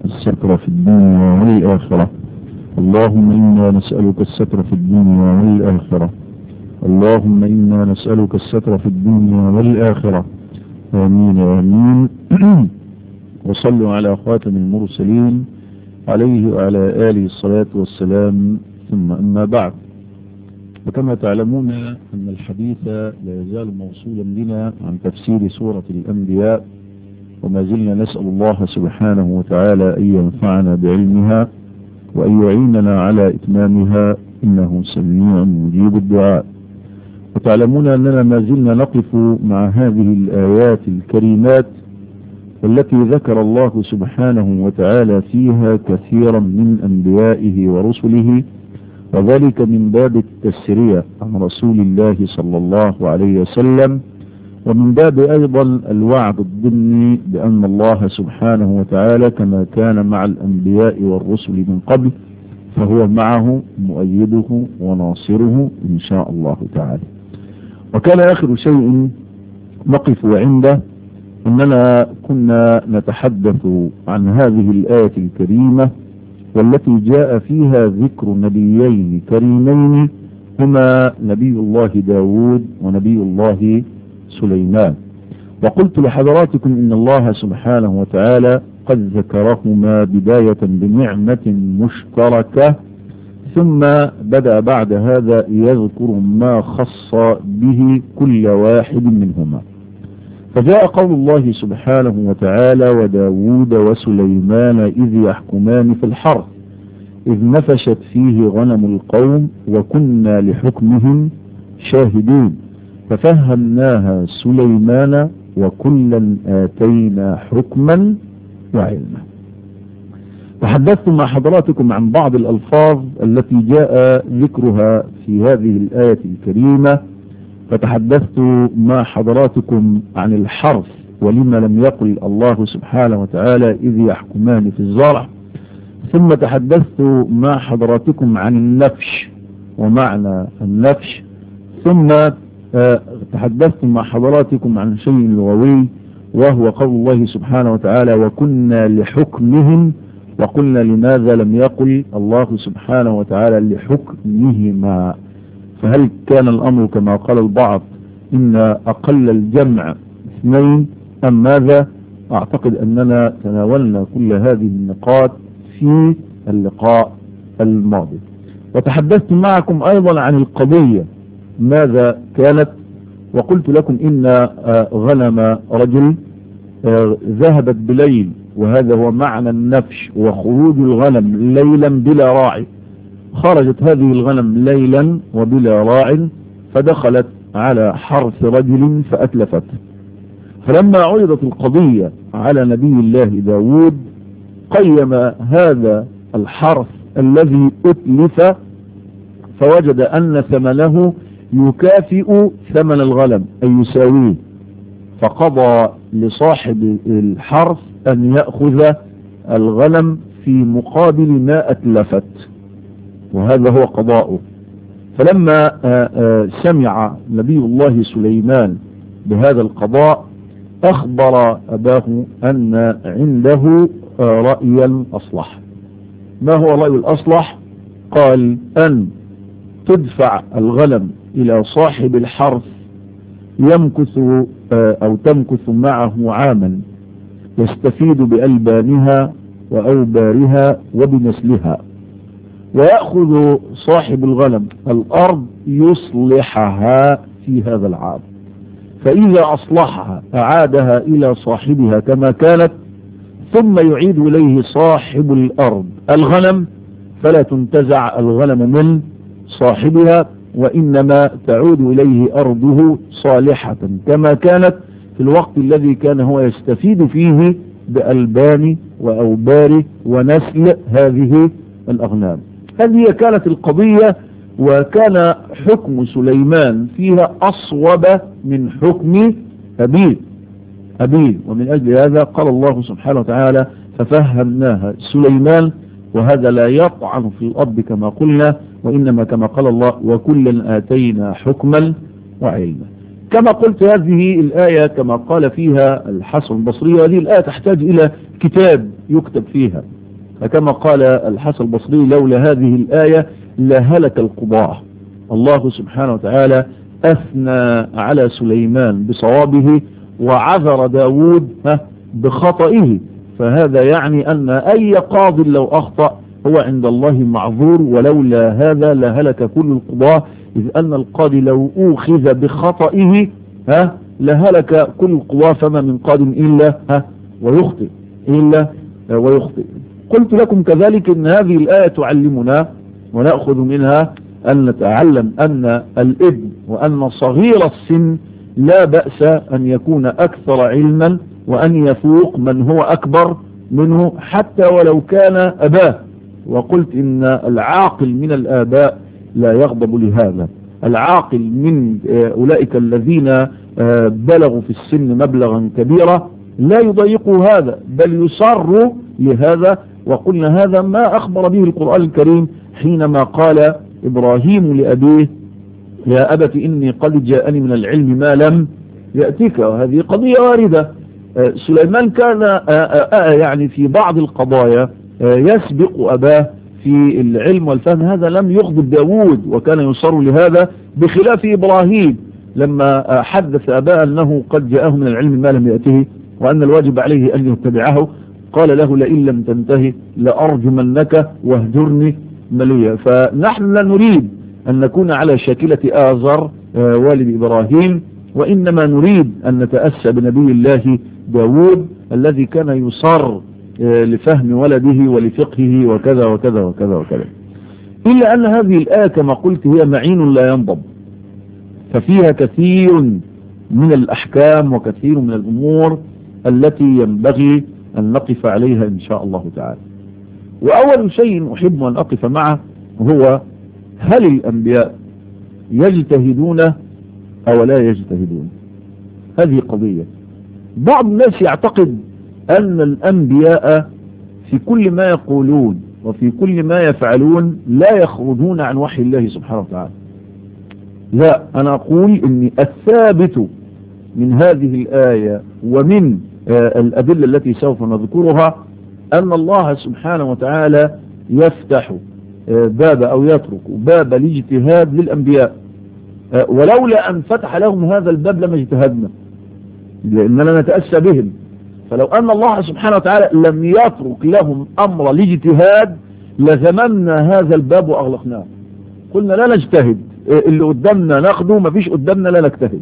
الستر في الدنيا والآخرة. اللهم إنا نسألك الستر في الدنيا والآخرة. اللهم إنا نسألك الستر في الدنيا والآخرة. آمين آمين. وصلوا على خاتم المرسلين عليه وعلى آله الصلاة والسلام. ثم أما بعد، وكما تعلمون أن الحديث لا يزال موصولا بنا عن تفسير سورة الأنبياء، وما زلنا نسأل الله سبحانه وتعالى أن ينفعنا بعلمها وأن يعيننا على إتمامها، إنه سميع مجيب الدعاء. وتعلمون أننا ما زلنا نقف مع هذه الآيات الكريمات التي ذكر الله سبحانه وتعالى فيها كثيرا من أنبيائه ورسله، وذلك من باب التسرية عن رسول الله صلى الله عليه وسلم، ومن باب أيضا الوعد الضمني بأن الله سبحانه وتعالى كما كان مع الأنبياء والرسل من قبل فهو معه مؤيده وناصره إن شاء الله تعالى. وكان آخر شيء نقف عنده أننا كنا نتحدث عن هذه الآية الكريمة والتي جاء فيها ذكر نبيين كريمين هما نبي الله داود ونبي الله سليمان. وقلت لحضراتكم إن الله سبحانه وتعالى قد ذكرهما بداية بنعمة مشتركة، ثم بدأ بعد هذا يذكر ما خص به كل واحد منهما. فجاء قول الله سبحانه وتعالى: وداود وسليمان إذ يحكمان في الحرث إذ نفشت فيه غنم القوم وكنا لحكمهم شاهدين ففهمناها سليمان وكلا آتينا حكما وعلما. تحدثت مع حضراتكم عن بعض الألفاظ التي جاء ذكرها في هذه الآية الكريمة، فتحدثت مع حضراتكم عن الحرث ولما لم يقل الله سبحانه وتعالى إذ يحكمان في الزرع، ثم تحدثت مع حضراتكم عن النفش ومعنى النفش، ثم تحدثت مع حضراتكم عن شيء لغوي وهو قول الله سبحانه وتعالى وكنا لحكمهم، وقلنا لماذا لم يقل الله سبحانه وتعالى لحكمهما؟ فهل كان الأمر كما قال البعض إن أقل الجمع اثنين أم ماذا؟ أعتقد أننا تناولنا كل هذه النقاط في اللقاء الماضي. وتحدثت معكم أيضا عن القضية ماذا كانت، وقلت لكم إن غنم رجل ذهبت بليل، وهذا هو معنى النفش وخروج الغنم ليلا بلا راعي. خرجت هذه الغنم ليلا وبلا راع فدخلت على حرث رجل فأتلفت. فلما عرضت القضية على نبي الله داود قيم هذا الحرث الذي أتلف فوجد أن ثمنه يكافئ ثمن الغنم أي يساويه، فقضى لصاحب الحرث أن يأخذ الغنم في مقابل ما أتلفت، وهذا هو قضاؤه. فلما سمع نبي الله سليمان بهذا القضاء أخبر أباه أن عنده رأيا أصلح. ما هو رأي الأصلح؟ قال أن تدفع الغنم إلى صاحب الحرث يمكث أو تمكث معه عاما يستفيد بألبانها وأوبارها وبنسلها، ويأخذ صاحب الغنم الأرض يصلحها في هذا العام، فإذا أصلحها أعادها إلى صاحبها كما كانت، ثم يعيد إليه صاحب الأرض الغنم، فلا تنتزع الغنم من صاحبها وإنما تعود إليه أرضه صالحة كما كانت في الوقت الذي كان هو يستفيد فيه بألبان وأوبار ونسل هذه الأغنام. هذه كانت القضية، وكان حكم سليمان فيها أصوب من حكم أبيه. ومن أجل هذا قال الله سبحانه وتعالى ففهمناها سليمان، وهذا لا يطعن في الأرض كما قلنا، وإنما كما قال الله وكلا آتينا حكما وعلما. كما قلت هذه الآية كما قال فيها الحسن البصري، هذه الآية تحتاج إلى كتاب يكتب فيها، فكما قال الحسن البصري لولا هذه الآية لهلك القضاة. الله سبحانه وتعالى أثنى على سليمان بصوابه وعذر داود بخطئه، فهذا يعني أن أي قاض لو أخطأ هو عند الله معذور، ولولا هذا لهلك كل القضاة، إذ أن القاضي لو أوخذ بخطئه لهلك كل القضاة، فما من قاض إلا ويخطئ. قلت لكم كذلك أن هذه الآية تعلمنا ونأخذ منها أن نتعلم أن الابن وأن صغير السن لا بأس أن يكون أكثر علما وأن يفوق من هو أكبر منه حتى ولو كان أباه. وقلت إن العاقل من الآباء لا يغضب لهذا، العاقل من أولئك الذين بلغوا في السن مبلغا كبيرا لا يضيقوا هذا بل يصروا لهذا. وقلنا هذا ما أخبر به القرآن الكريم حينما قال إبراهيم لأبيه يا أبت إني قد جاءني من العلم ما لم يأتيك، وهذه قضية واردة. سليمان كان يعني في بعض القضايا يسبق أباه في العلم والفهم، هذا لم يغضب داود وكان يصر لهذا، بخلاف إبراهيم لما حدث أباه أنه قد جاءه من العلم ما لم يأته وأن الواجب عليه أن يتبعه، قال له لئن لم تنتهي لأرجمنك واهجرني مليا. فنحن لا نريد أن نكون على شاكلة آزر والد إبراهيم، وإنما نريد أن نتأسى بنبي الله داود الذي كان يصر لفهم ولده ولفقهه وكذا وكذا وكذا وكذا. إلا أن هذه الآية كما قلت هي معين لا ينضب، ففيها كثير من الأحكام وكثير من الأمور التي ينبغي أن نقف عليها إن شاء الله تعالى. وأول شيء أحب أن أقف معه هو هل الأنبياء يجتهدون أو لا يجتهدون؟ هذه قضية. بعض الناس يعتقد أن الأنبياء في كل ما يقولون وفي كل ما يفعلون لا يخرجون عن وحي الله سبحانه وتعالى. لا، أنا أقول أن الثابت من هذه الآية ومن الأدلة التي سوف نذكرها أن الله سبحانه وتعالى يفتح باب أو يترك باب الاجتهاد للأنبياء، ولولا أن فتح لهم هذا الباب لما اجتهدنا، لأننا نتأسى بهم. فلو أن الله سبحانه وتعالى لم يترك لهم أمر الاجتهاد لزممنا هذا الباب وأغلقناه، قلنا لا نجتهد، اللي قدامنا ناخده، ما فيش قدامنا لا نجتهد.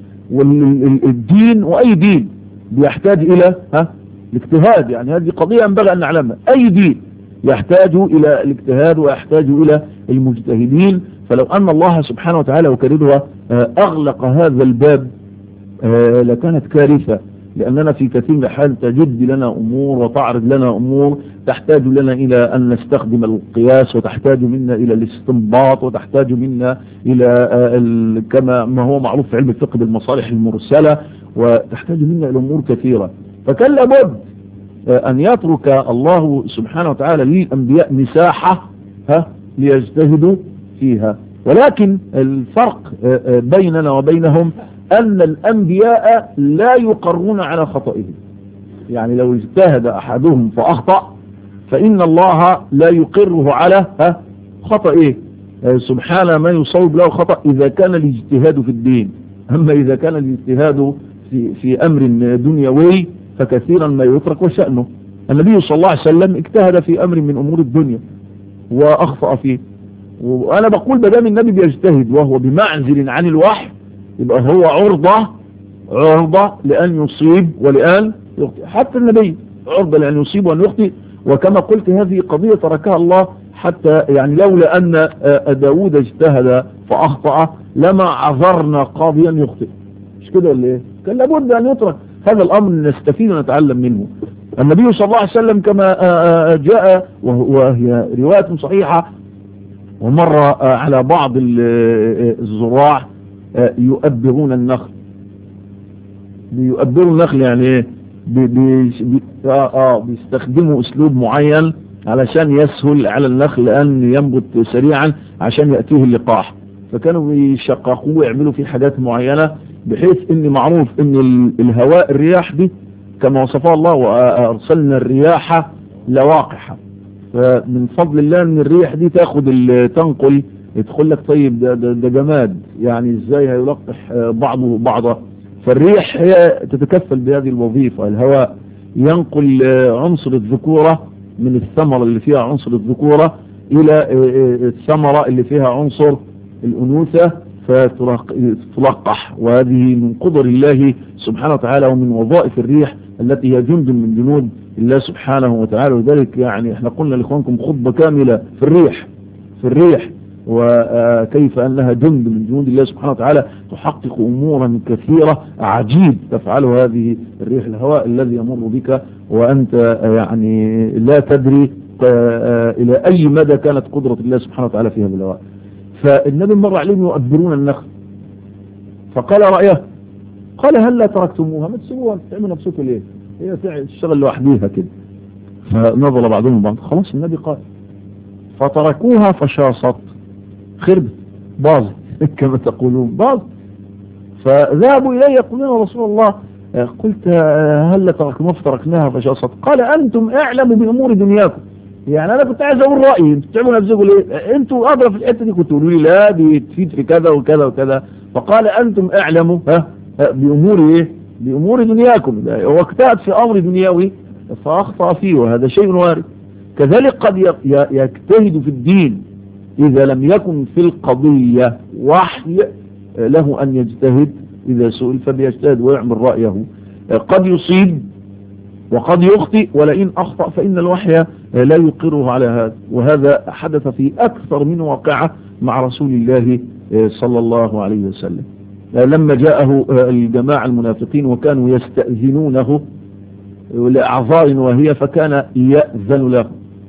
والدين وأي دين بيحتاج إلى الاجتهاد، يعني هذه قضية ينبغي أن نعلمها. أي دين يحتاج إلى الاجتهاد ويحتاج إلى المجتهدين. فلو أن الله سبحانه وتعالى وكريمه أغلق هذا الباب لكانت كارثة، لأننا في كثير من الحال تجد لنا أمور وتعرض لنا أمور تحتاج لنا إلى أن نستخدم القياس، وتحتاج منا إلى الاستنباط، وتحتاج منا إلى كما ما هو معروف في علم الفقه بالمصالح المرسلة، وتحتاج منا إلى أمور كثيرة. فكان لابد أن يترك الله سبحانه وتعالى للأنبياء مساحة ليجتهدوا فيها. ولكن الفرق بيننا وبينهم أن الأنبياء لا يقرون على خطئهم، يعني لو اجتهد أحدهم فأخطأ فإن الله لا يقره على خطئه، سبحانه ما يصوب له خطأ إذا كان الاجتهاد في الدين. أما إذا كان الاجتهاد في أمر دنيوي فكثيرا ما يترك وشأنه. النبي صلى الله عليه وسلم اجتهد في أمر من أمور الدنيا وأخطأ فيه، وأنا بقول بدام النبي بيجتهد وهو بمعزل عن الوحي يبقى هو عرضة لأن يصيب ولأن يخطئ. حتى النبي عرضة لأن يصيب وأن يخطئ. وكما قلت هذه قضية تركها الله، حتى يعني لولا أن داود اجتهد فأخطأ لما عذرنا قاضيا يخطئ، مش كده ولا ايه؟ كان لابد أن يترك هذا الأمر نستفيد ونتعلم منه. النبي صلى الله عليه وسلم كما جاء وهي رواية صحيحة ومر على بعض الزراع يؤبرون النخل. بيؤبروا النخل يعني ايه؟ بيستخدموا اسلوب معين علشان يسهل على النخل ان ينبت سريعا عشان يأتيه اللقاح، فكانوا بيشققوه ويعملوا فيه حاجات معينة بحيث ان معروف ان الهواء الرياح دي كما وصفها الله وارسلنا الرياح لواقحة، فمن فضل الله ان الريح دي تنقل، يدخل لك طيب ده جماد، يعني ازاي هيلقح بعضه بعضا؟ فالريح هي تتكفل بهذه الوظيفة. الهواء ينقل عنصر الذكورة من الثمرة اللي فيها عنصر الذكورة إلى الثمرة اللي فيها عنصر الأنوثة فتلقح، وهذه من قدر الله سبحانه وتعالى ومن وظائف الريح التي هي جند من جنود الله سبحانه وتعالى. وذلك يعني احنا قلنا لإخوانكم خطبة كاملة في الريح وكيف أنها جند من جنود الله سبحانه وتعالى تحقق أمورا كثيرة عجيب تفعله هذه الريح، الهواء الذي يمر بك وأنت يعني لا تدري إلى أي مدى كانت قدرة الله سبحانه وتعالى في هذا الهواء. فالنبي مر عليهم يؤبرون النخل فقال رأيه، قال هل لا تركتموها؟ ما تسيبوها تعملوا نفسكم ليه؟ هي تشتغل لوحديها كده. فنظر بعضهم بعض، خلاص النبي قال فتركوها فشاصت، خربت، باظت كما تقولون، باظت. فذهبوا إليه يقولون رسول الله قلت هل تركناها فتركناها فشاصت؟ قال أنتم أعلم بأمور دنياكم. يعني أنا كنت عايز أقول رأيي، انتوا تعملوا نفسكم ليه؟ أنتوا أدرى في الحتة دي، كنتوا تقولوا لي لا دي تفيد في كذا وكذا وكذا. فقال أنتم أعلم بأمور إيه؟ بأمور دنياكم. هو اجتهد في أمر دنيوي فأخطأ فيه، وهذا شيء وارد. كذلك قد يجتهد في الدين إذا لم يكن في القضية وحي له أن يجتهد، إذا سئل فبيجتهد ويعمل رأيه. قد يصيب وقد يخطئ، ولئن أخطأ فإن الوحي لا يقره على هذا. وهذا حدث في أكثر من واقعة مع رسول الله صلى الله عليه وسلم لما جاءه الجماعة المنافقين وكانوا يستأذنونه لأعذار وهي، فكان يأذن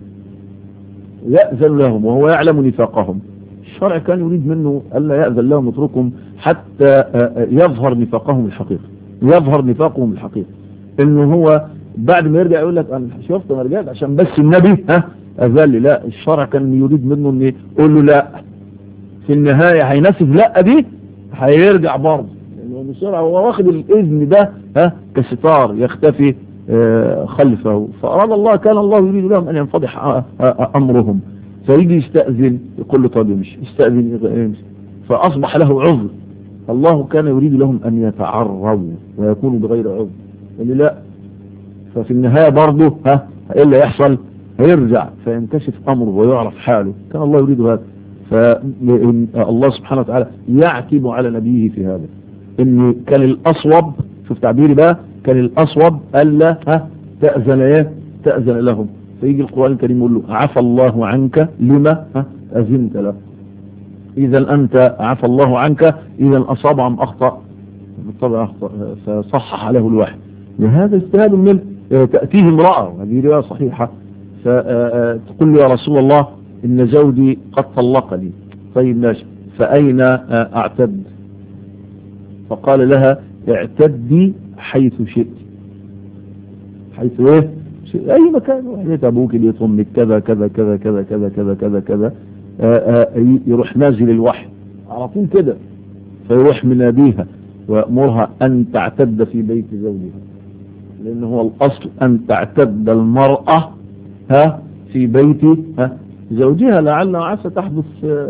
لهم وهو يعلم نفاقهم. الشرع كان يريد منه ألا يأذن لهم، يتركهم حتى يظهر نفاقهم الحقيقي، إنه هو بعد ما يرجع يقول لك أنا شفت أنا رجعت عشان بس النبي أذن لي. لا، الشرع كان يريد منه أن يقول له لا، في النهاية هينفذ لا دي، هيرجع برضه، لأنه الشرع هو واخد الإذن ده كستار يختفي خلفه. فأراد الله، كان الله يريد لهم أن ينفضح أمرهم، فيجي يستأذن يقول له طب يمشي، يستأذن يمشي، فأصبح له عذر. الله كان يريد لهم أن يتعروا ويكونوا بغير عذر، يعني لا. ففي النهاية برضه إيه اللي يحصل؟ هيرجع فينكشف أمره ويعرف حاله. كان الله يريد هذا. فالله سبحانه وتعالى يعتب على نبيه في هذا، إن كان الأصوب، شوف تعبيري بقى، كان الأصوب ألا تأذن لهم. فيجي القرآن الكريم يقول له عفى الله عنك لما أذنت له. إذا أنت عفى الله عنك، إذا أصاب أم أخطأ؟ بالطبع أخطأ، فصحح له الوحي. لهذا اجتهاد منه. تأتيه امرأة، هذه رواية صحيحة، فتقول له يا رسول الله إن زوجي قد طلقني. طيب ماشي، فأين أعتد؟ فقال لها اعتدي حيث شئت. حيث ايه؟ اي مكان، بيت ابوك، بيت امك، كذا كذا كذا كذا كذا كذا كذا كذا. يروح نازل الوحي على طول كده، فيروح مناديها ويأمرها ان تعتد في بيت زوجها، لان هو الاصل ان تعتد المرأة في بيت زوجها، لعل وعسى تحدث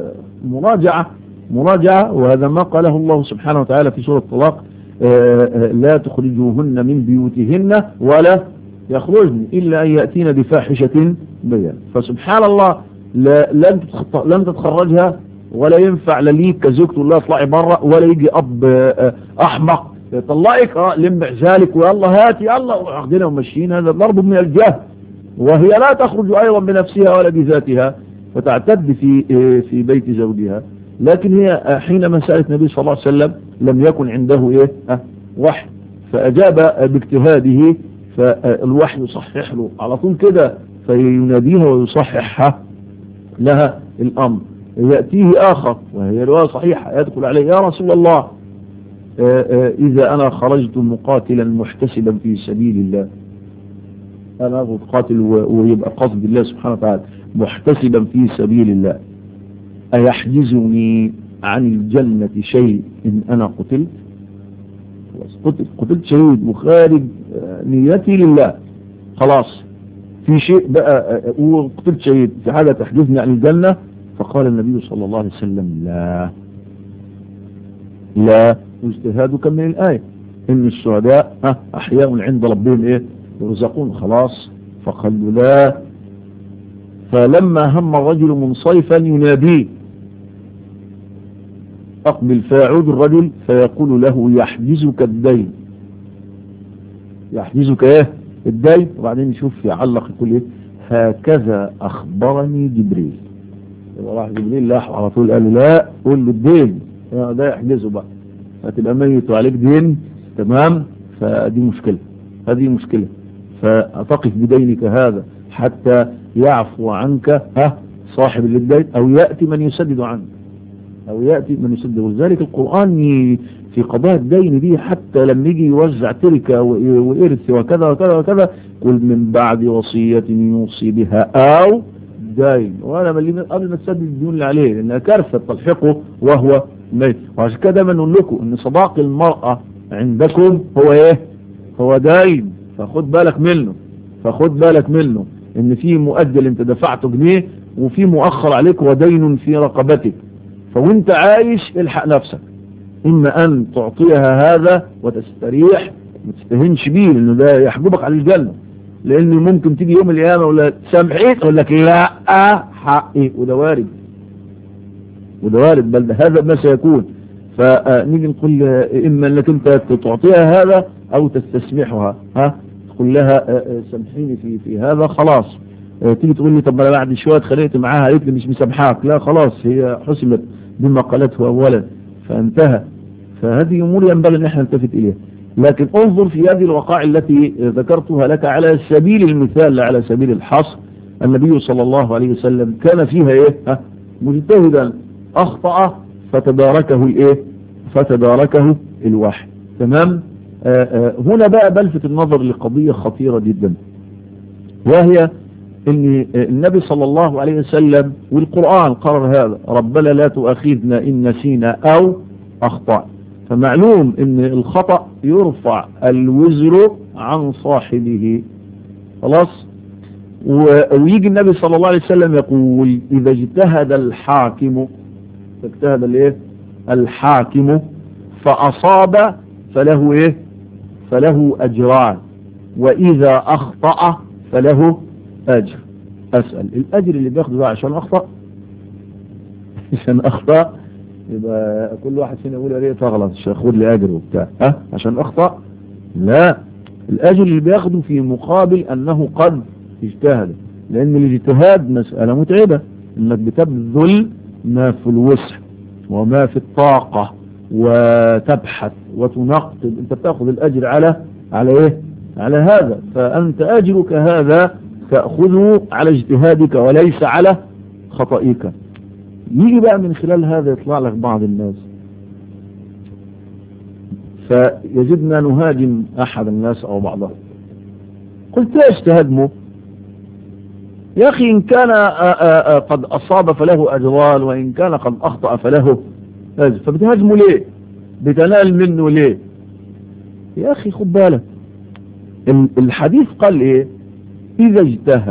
مراجعة. وهذا ما قاله الله سبحانه وتعالى في سورة الطلاق، لا تخرجوهن من بيوتهن ولا يخرجن إلا أن يأتين بفاحشة بيان. فسبحان الله لن تتخرجها، ولا ينفع لليك كزوجته لا اطلعي بره، ولا يجي أب أحمق يطلعك لم ذلك ويلا هاتي يلا واخدنا ومشيين. هذا ضرب من الجهل، وهي لا تخرج أيضا بنفسها ولا بذاتها، فتعتد في بيت زوجها. لكن هي حينما سألت النبي صلى الله عليه وسلم لم يكن عنده وحي، فأجاب باجتهاده، فالوحي يصحح له على طول كده، فيناديها ويصحح لها الأمر. يأتيه آخر وهي رواية صحيحة، يدخل عليه يا رسول الله إذا أنا خرجت مقاتلا محتسبا في سبيل الله، أنا أخذ قاتل ويبقى قصد الله سبحانه وتعالى محتسبا في سبيل الله، أيحجزني عن الجنة شيء إن أنا قتلت؟ قتلت شهيد وخارج نيتي لله، خلاص في شيء بقى وقتلت شهيد في حاجة تحدثني عن الجنة؟ فقال النبي صلى الله عليه وسلم لا اجتهادك من الآية إن الشهداء أحياء عند ربهم يرزقون خلاص. فقال لا. فلما هم الرجل منصرفا يناديه أقبل، فيعود الرجل فيقول له يحجزك الدين، يحجزك الدين. وبعدين نشوف يعلق يقول هكذا أخبرني جبريل. راح جبريل لاح على طول قال له لا، قول له الدين ده يحجزه بقى، هتبقى ميت وعليك دين. تمام. فدي مشكلة، هذه مشكلة. فأتقف بدينك هذا حتى يعفو عنك صاحب الدين، أو يأتي من يسدد عنك، أو يأتي من يسدد. ولذلك القرآن في قضاء الدين دي حتى لما يجي يوزع تركة وإرث وكذا وكذا وكذا قل من بعد وصية يوصي بها أو دين، وأنا قبل ما تسدد الديون اللي عليه، لأنها كارثة تلحقه وهو ميت. وعشان كده دايما نقول لكم إن صداق المرأة عندكم هو هو دين. فخد بالك منه، فخد بالك منه إن في مؤجل أنت دفعته جنيه، وفي مؤخر عليك ودين في رقبتك. فوانت عايش الحق نفسك، إما أن تعطيها هذا وتستريح ما تستهنش بيه، لأنه ده يحجبك على الجنة. لأنه ممكن تيجي يوم القيامة ولا سامحيك يقول لك لا حقي، وده وارد، وده وارد، بل هذا ما سيكون. فنيجي نقول إما أنك أنت تعطيها هذا أو تستسمحها، تقول لها سامحيني في هذا خلاص. تيجي تقول لي طب انا بعد شويه اتخانقت معاها قالت لي مش مسامحاك، لا خلاص هي حسمت بما قالته اولا فانتهى. فهذه امور ينبغي ان احنا نلتفت اليها. لكن انظر في هذه الوقائع التي ذكرتها لك على سبيل المثال لا على سبيل الحصر. النبي صلى الله عليه وسلم كان فيها مجتهدا اخطأ فتداركه الوحي. تمام. هنا بقى بلفت النظر لقضية خطيرة جدا، وهي ان النبي صلى الله عليه وسلم والقرآن قرر هذا، ربنا لا تؤاخذنا ان نسينا او اخطأ. فمعلوم ان الخطأ يرفع الوزر عن صاحبه خلاص. ويجي النبي صلى الله عليه وسلم يقول اذا اجتهد الحاكم، الحاكم فاصاب فله اجران، واذا اخطأ فله أجر. أسأل الأجر اللي بياخده بقى عشان أخطأ يبقى كل واحد فينا يقول عليه تغلط مش هاخد لي أجر وبتاع عشان أخطأ؟ لا، الأجر اللي بياخده في مقابل أنه قد اجتهد، لأن الاجتهاد مسألة متعبة، إنك بتبذل ما في الوسع وما في الطاقة وتبحث وتنقب، أنت بتاخذ الأجر على هذا. فأنت أجرك هذا تأخذه على اجتهادك وليس على خطئك. يجي بقى من خلال هذا يطلع لك بعض الناس فيجدنا نهاجم أحد الناس أو بعضهم. قلت ليش تهاجمه يا أخي؟ إن كان قد أصاب فله أجران، وإن كان قد أخطأ فله أجر، فبتهاجمه ليه؟ بتنال منه ليه؟ يا أخي خد بالك، الحديث قال إيه؟ إذا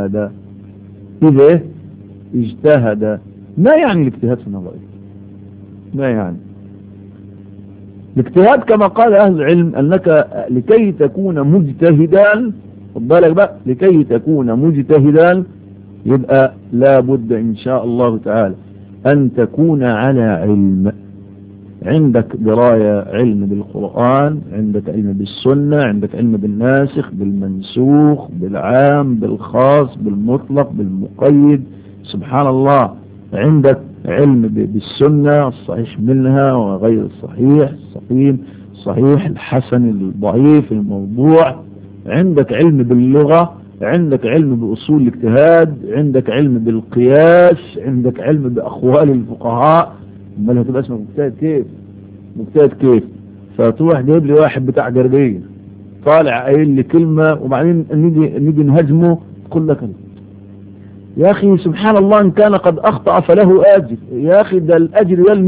اجتهد. ما يعني الاجتهاد في النظر؟ ما يعني الاجتهاد؟ كما قال أهل العلم أنك لكي تكون مجتهدا، خد بالك بقى، لكي تكون مجتهدا يبقى لابد إن شاء الله تعالى أن تكون على علم، عندك دراية، علم بالقرآن، عندك علم بالسنة، عندك علم بالناسخ بالمنسوخ بالعام بالخاص بالمطلق بالمقيد، سبحان الله، عندك علم بالسنة الصحيح منها وغير الصحيح، السقيم الصحيح الحسن الضعيف الموضوع، عندك علم باللغة، عندك علم بأصول الاجتهاد، عندك علم بالقياس، عندك علم بأقوال الفقهاء. امال هتبقى اسمك مجتهد كيف؟ فتروح جايب لي واحد بتاع جربية طالع قايل لي كلمة وبعدين نيجي نهاجمه، تقول لك يا اخي سبحان الله ان كان قد اخطأ فله اجر. يا اخي ده الاجر ده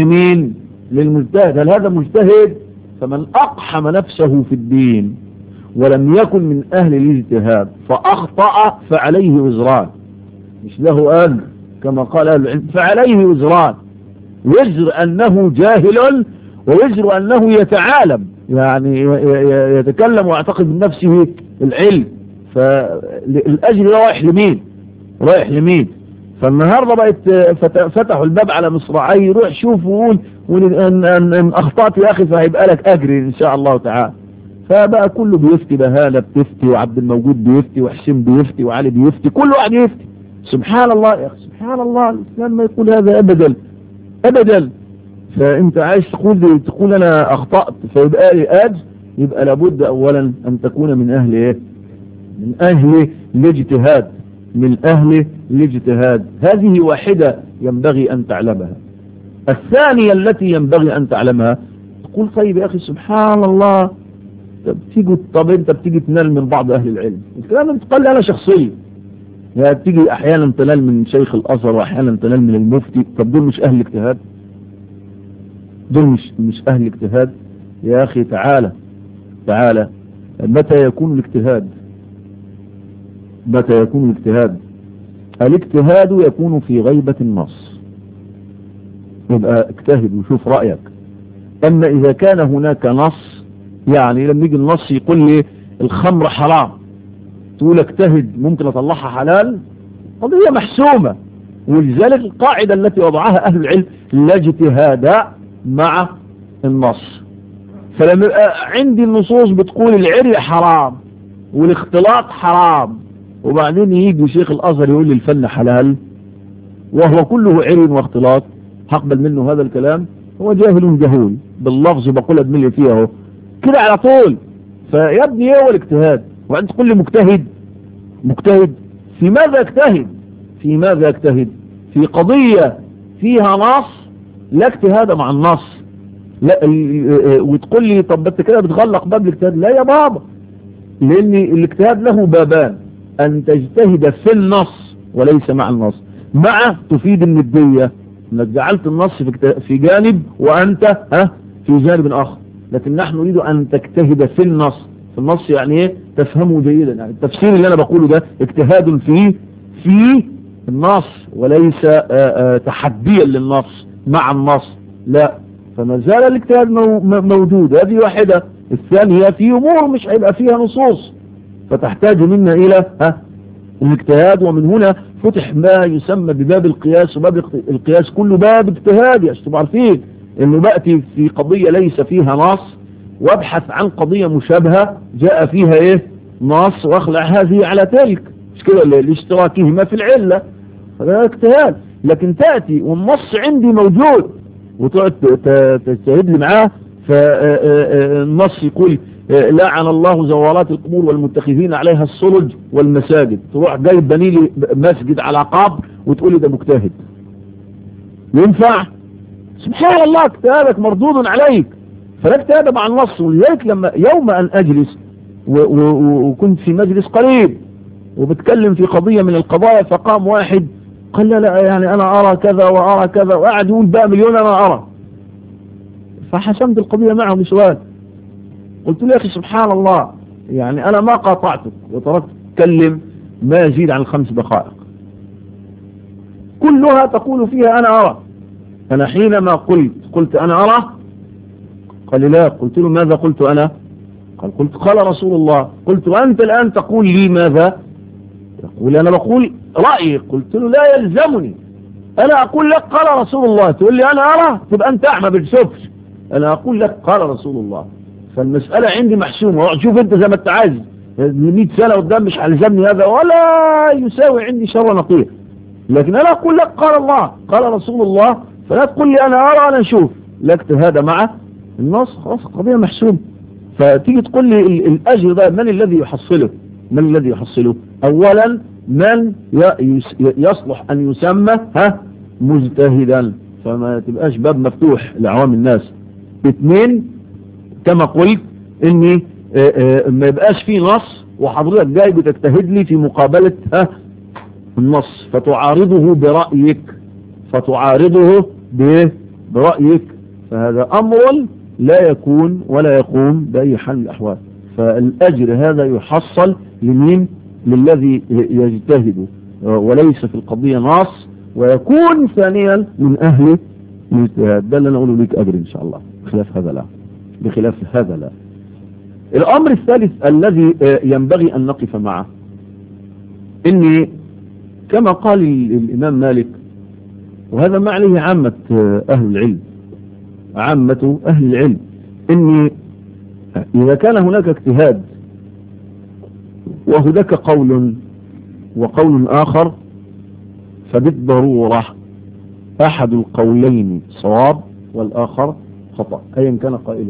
لمين؟ للمجتهد. هل هذا مجتهد؟ فمن اقحم نفسه في الدين ولم يكن من أهل الاجتهاد فأخطأ فعليه وزران، مش له أجر كما قال أهل العلم، فعليه وزران، وزر أنه جاهل ووزر أنه يتعالم، يعني يتكلم ويعتقد من نفسه العلم، فالأجر رايح لمين؟ رايح لمين؟ فالنهاردة بقت فتحوا الباب على مصراعي، روح شوف وقول ان اخطأت يا اخي فهيبقى لك اجر ان شاء الله تعالى. فبقى كله بيفتي، بهالة بتفتي، وعبد الموجود بيفتي، وحسين بيفتي، وعلي بيفتي، كل واحد يفتي. سبحان الله يا اخي، سبحان الله، الاسلام ما يقول هذا ابدا ابدا. فانت عايز تقول انا اخطأت فيبقى لي اجر، يبقى لابد اولا ان تكون من اهل ايه؟ من اهل الاجتهاد، من أهل الاجتهاد. هذه واحدة ينبغي أن تعلمها. الثانية التي ينبغي أن تعلمها، تقول طيب يا أخي سبحان الله، طب أنت بتيجي تنال من بعض أهل العلم، الكلام ده بتقال لي أنا شخصيا، يعني بتيجي أحيانا تنال من شيخ الأزهر وأحيانا تنال من المفتي، طب دول مش أهل اجتهاد؟ دول مش أهل اجتهاد؟ يا أخي تعالى تعالى، متى يكون الاجتهاد؟ متى يكون الاجتهاد؟ الاجتهاد يكون في غيبة النص، يبقى اجتهد وشوف رأيك. اما اذا كان هناك نص، يعني لما يجي النص يقول لي الخمر حرام، تقول اجتهد ممكن اطلعها حلال، قضية محسومة. ولذلك القاعدة التي وضعها اهل العلم لا اجتهاد مع النص. فلما يبقى عندي النصوص بتقول العري حرام والاختلاط حرام، وبعدين يجي شيخ الأزهر يقول لي الفن حلال وهو كله عري واختلاط، هقبل منه هذا الكلام؟ هو جاهل جهول باللفظ، بقول ادملي فيه اهو كده على طول. فيا ابني ايه هو الاجتهاد؟ وانت تقول لي مجتهد؟ مجتهد في ماذا اجتهد؟ في ماذا اجتهد؟ في قضية فيها نص لا اجتهاد مع النص، لا وتقول لي طب انت كده بتغلق باب الاجتهاد. لا يا بابا، لان الاجتهاد له بابان، أن تجتهد في النص وليس مع النص. مع تفيد الندية، انك جعلت النص في جانب وأنت في جانب آخر، لكن نحن نريد أن تجتهد في النص. في النص يعني ايه؟ تفهمه جيدا، يعني التفسير اللي أنا بقوله ده اجتهاد في النص وليس تحديا للنص مع النص، لا. فما زال الاجتهاد موجود، هذه واحدة. الثانية في أمور مش هيبقى فيها نصوص، فتحتاج منا إلى الاجتهاد. ومن هنا فتح ما يسمى بباب القياس، وباب القياس كله باب اجتهادي، عشان تبقوا عارفين انه بأتي في قضية ليس فيها نص وابحث عن قضية مشابهة جاء فيها ايه؟ نص، واخلع هذه على تلك، مش كده لاشتراكهما في العلة، هذا اجتهاد. لكن تأتي والنص عندي موجود وتقعد تجتهد لي معاه، فالنص يقول لعن الله زوارات القبور والمتخذين عليها الصلج والمساجد، تروح جايب بني لي مسجد على قبر وتقول لي ده مجتهد؟ ينفع؟ سبحان الله، اجتهادك مردود عليك. فلا اجتهاد مع النص. ولذلك لما يوم أن أجلس وكنت في مجلس قريب وبتكلم في قضية من القضايا، فقام واحد قال لا يعني أنا أرى كذا وأرى كذا، وقعد يقول بقى مليون أنا أرى. فحسمت القضية معه بسؤال، قلت له يا أخي سبحان الله، يعني أنا ما قاطعتك وتركت تتكلم ما يزيد عن 5 دقائق كلها تقول فيها أنا أرى. أنا حينما قلت أنا أرى، قال لي لا. قلت له ماذا قلت أنا؟ قال رسول الله. قلت وأنت الآن تقول لي ماذا؟ يقول أنا بقول رأيي. قلت له لا يلزمني، أنا أقول لك قال رسول الله، تقول لي أنا أرى، تبقى أنت أعمى بتشوفش. أنا أقول لك قال رسول الله. فالمسألة عندي محسومة. شوف أنت زي ما أنت عايز، 100 سنة قدام مش هيلزمني هذا ولا يساوي عندي شر نقير، لكن أنا أقول لك قال الله قال رسول الله، فلا تقول لي أنا أرى أنا أشوف. لا اجتهاد مع النص، خلاص القضية محسومة. فتيجي تقول لي الأجر ده من الذي يحصله؟ من الذي يحصله؟ أولا من يصلح أن يسمى مجتهدا، فما تبقاش باب مفتوح لعوام الناس. 2 كما قلت اني ما يبقاش فيه نص وحضرتك جاي بتجتهد لي في مقابلة النص، فتعارضه برأيك، برأيك، فهذا أمر لا يكون ولا يقوم بأي حال من الأحوال. فالأجر هذا يحصل لمين؟ للذي يجتهد وليس في القضية نص، ويكون ثانيا من أهل الاجتهاد. ده اللي أنا أقوله لك أجر إن شاء الله. بخلاف هذا لا، بخلاف هذا لا. الأمر الثالث الذي ينبغي أن نقف معه، إني كما قال الإمام مالك، وهذا ما عليه عامة أهل العلم، عامة أهل العلم، إني إذا كان هناك اجتهاد وهناك قول وقول آخر، فبالضرورة أحد القولين صواب والآخر خطأ أيا كان قائله.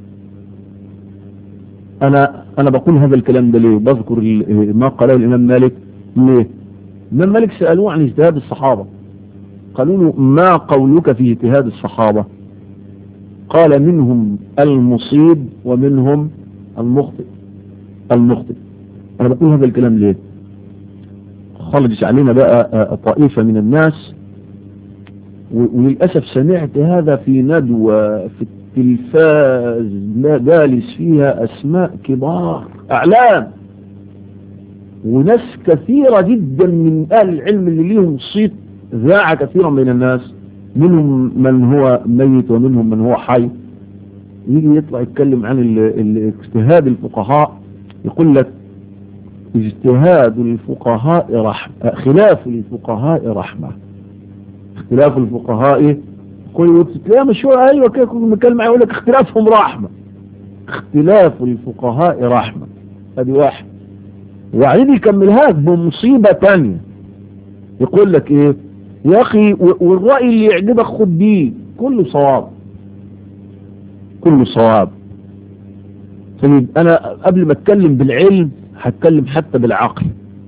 أنا بقول هذا الكلام ده ليه؟ بذكر ما قاله الإمام مالك. ليه؟ الإمام مالك سألوه عن اجتهاد الصحابة، قالوا له ما قولك في اجتهاد الصحابة؟ قال منهم المصيب ومنهم المخطئ. المخطئ. أنا بقول هذا الكلام ليه؟ خرج علينا بقى طائفة من الناس، وللأسف سمعت هذا في ندوة في التلفاز جالس فيها أسماء كبار أعلام وناس كثيرة جدا من أهل العلم اللي ليهم صيت ذاع كثيرا من الناس، منهم من هو ميت ومنهم من هو حي، يجي يطلع يتكلم عن اجتهاد الفقهاء، يقول لك اجتهاد الفقهاء رحمة، خلاف الفقهاء رحمة. اختلاف الفقهاء كل تلاقيها مشهورة، ايوه كده كل مكلمة يقول لك اختلافهم رحمة. اختلاف الفقهاء رحمة، هذه واحد. وبعدين يكملها بمصيبة تانية، يقول لك ايه يا اخي، والرأي اللي يعجبك خد بيه، كله صواب، كله صواب. طيب انا قبل ما اتكلم بالعلم هتكلم حتى بالعقل.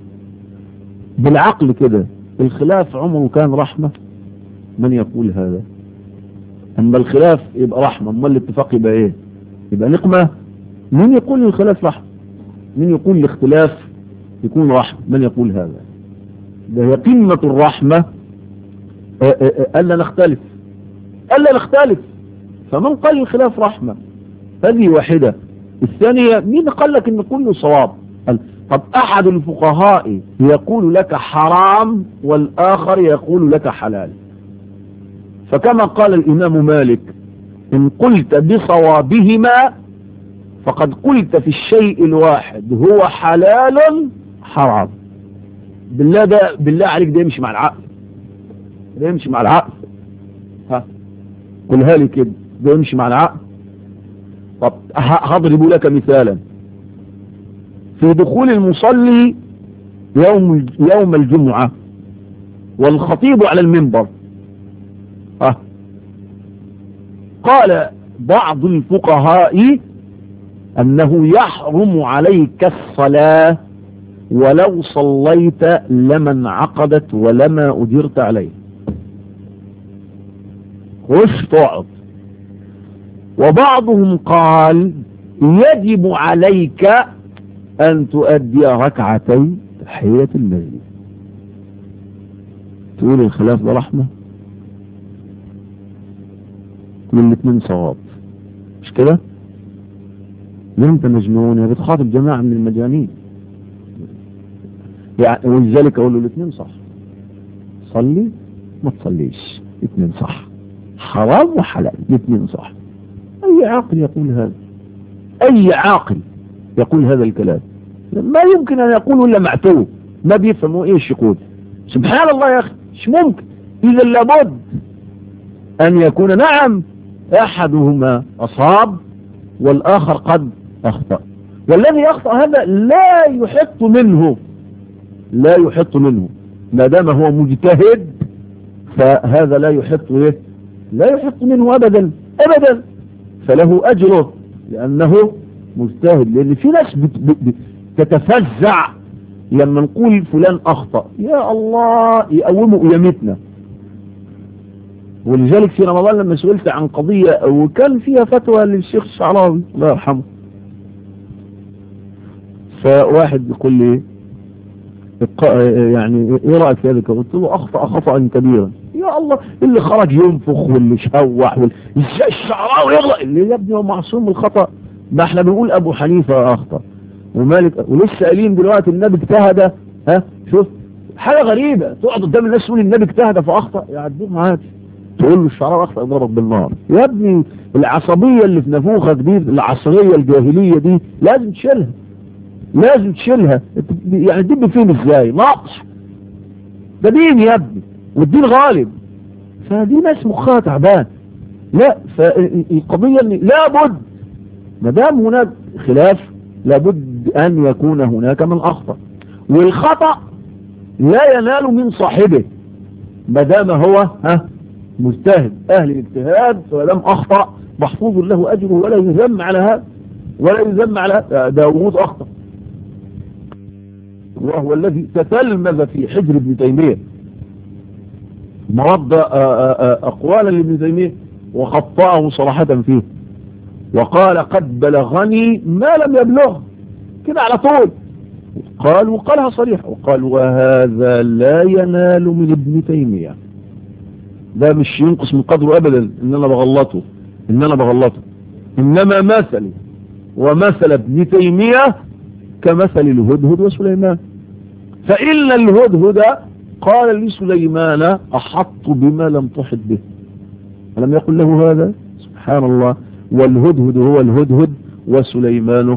بالعقل كده الخلاف عمره كان رحمة؟ من يقول هذا؟ اما الخلاف يبقى رحمة، اما الاتفاق يبقى ايه؟ يبقى نقمة. من يقول الخلاف رحمة؟ من يقول الاختلاف يكون رحمة؟ من يقول هذا؟ ده هي قمة الرحمة. ألا نختلف، ألا نختلف. فمن قال الخلاف رحمة؟ هذه واحدة. الثانية، مين قال لك ان كله صواب؟ طب احد الفقهاء يقول لك حرام والاخر يقول لك حلال، فكما قال الامام مالك ان قلت بصوابهما فقد قلت في الشيء الواحد هو حلال حرام. بالله عليك، ده يمشي مع العقل؟ ده يمشي مع العقل؟ ها قولها لي كده، ده يمشي مع العقل؟ طب هضرب لك مثالا. في دخول المصلي يوم الجمعة والخطيب على المنبر، قال بعض الفقهاء أنه يحرم عليك الصلاة ولو صليت لما انعقدت ولما أجرت عليه. خش تقعد. وبعضهم قال يجب عليك أن تؤدي ركعتي تحية المسجد. تقول الخلاف ده رحمة؟ من الاثنين صواب، مش كده؟ ليه انت مجنون يا بتخاطب جماعة من المجانين؟ يعني ولذلك اقول له الاثنين صح، صلي ما تصليش، الاثنين صح، حرام وحلال الاثنين صح. اي عاقل يقول هذا؟ اي عاقل يقول هذا الكلام؟ ما يمكن ان يقول الا معتوه ما بيفهموا ايش يقول. سبحان الله يا اخي، مش ممكن. اذا لابد ان يكون نعم احدهما اصاب والاخر قد اخطأ، والذي اخطأ هذا لا يحط منه، لا يحط منه ما دام هو مجتهد، فهذا لا يحط ايه؟ لا يحط منه ابدا ابدا، فله اجره لانه مجتهد. لان في ناس تتفزع لما نقول فلان اخطأ، يا الله يقوموا قيامتنا. ولذلك في رمضان لما سئلت عن قضية وكان فيها فتوى للشيخ الشعراوي الله يرحمه، فواحد يقول لي يعني ايه رأيك في ذلك؟ قلت له اخطأ خطأ كبيرا. يا الله، اللي خرج ينفخ واللي شوح ازاي الشعراوي يغلط؟ اللي يا ابني هو معصوم من الخطأ، ما احنا بنقول ابو حنيفة اخطأ ومالك، ولسه قايلين دلوقتي النبي اجتهد. شوف حاجة غريبة، تقعد قدام الناس تقول النبي اجتهد فاخطأ، يعدوها عادي. تقول له الشعراء اخطأ يضربك بالنار. يا ابني العصبية اللي في نفوخك دي، العصرية الجاهلية دي لازم تشيلها، لازم تشيلها. يعني تدب فين ازاي؟ نقص ده دين يا ابني، والدين غالب. فدي ناس مخها تعبان. لا، فالقضية ان لابد ما دام هناك خلاف لابد ان يكون هناك من اخطأ، والخطأ لا ينال من صاحبه ما دام هو مجتهد اهل الاجتهاد، فلم اخطأ محفوظ له اجره ولا يذم على هذا، ولا يذم على داوود اخطأ، وهو الذي تتلمذ في حجر ابن تيمية، مرد اقوالا لابن تيمية وخطأه صراحة فيه، وقال قد بلغني ما لم يبلغ كده على طول. وقالها صريح، وقال وهذا لا ينال من ابن تيمية، ده مش ينقص من قدره ابدا ان انا بغلطه، انما مثلي ومثل ابن تيمية كمثل الهدهد وسليمان، فإن الهدهد قال لسليمان أحط بما لم تحط به، ألم يقل له هذا؟ سبحان الله. والهدهد هو الهدهد وسليمان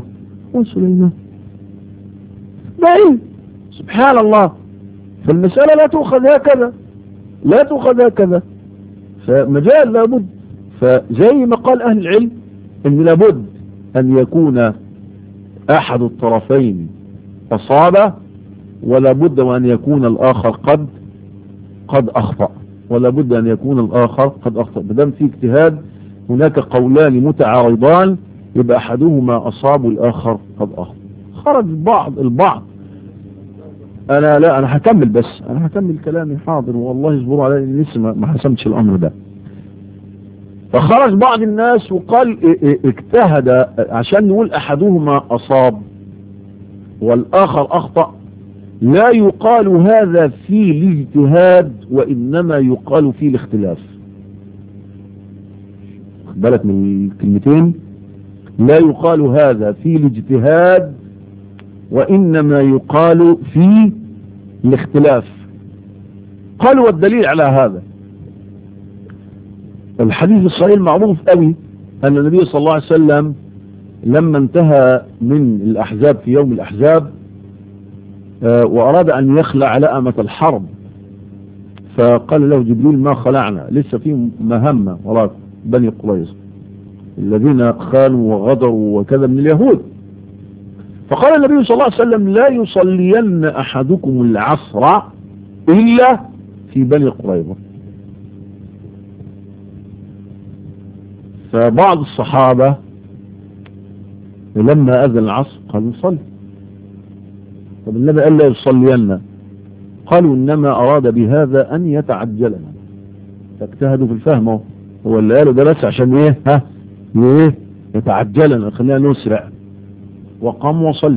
بعيد، سبحان الله. فالمسألة لا تؤخذ هكذا، فمجال لابد. فزي ما قال أهل العلم أن لابد أن يكون أحد الطرفين أصاب، ولا بد وأن يكون الآخر قد أخطأ، ولا بد أن يكون الآخر قد أخطأ. بدم في اجتهاد هناك قولان متعارضان، يبقى أحدهما أصاب والآخر قد أخطأ. خرج البعض أنا هكمل، بس أنا هكمل كلامي حاضر، والله يصبروا علي لسه ما حسمتش الأمر ده. فخرج بعض الناس وقال اجتهد، عشان نقول أحدهما أصاب والآخر أخطأ، لا يقال هذا في الاجتهاد، وإنما يقال في الاختلاف. خد بالك من الكلمتين، لا يقال هذا في الاجتهاد وإنما يقال في الاختلاف. قالوا والدليل على هذا الحديث الصحيح المعروف قوي أن النبي صلى الله عليه وسلم لما انتهى من الأحزاب في يوم الأحزاب وأراد أن يخلع لأمة الحرب، فقال له جبريل ما خلعنا، لسه في مهمة وراء بني قريظة الذين خانوا وغدروا وكذا من اليهود. فقال النبي صلى الله عليه وسلم لا يصلين أحدكم العصر إلا في بني قريظة. فبعض الصحابة لما أذن العصر قالوا صلي. طب النبي قال لا يصلين، قالوا إنما أراد بهذا أن يتعجلنا، فاجتهدوا في الفهم. هو اللي قالوا ده بس عشان ايه يتعجلنا، خلينا نسرع، وقاموا وصلوا.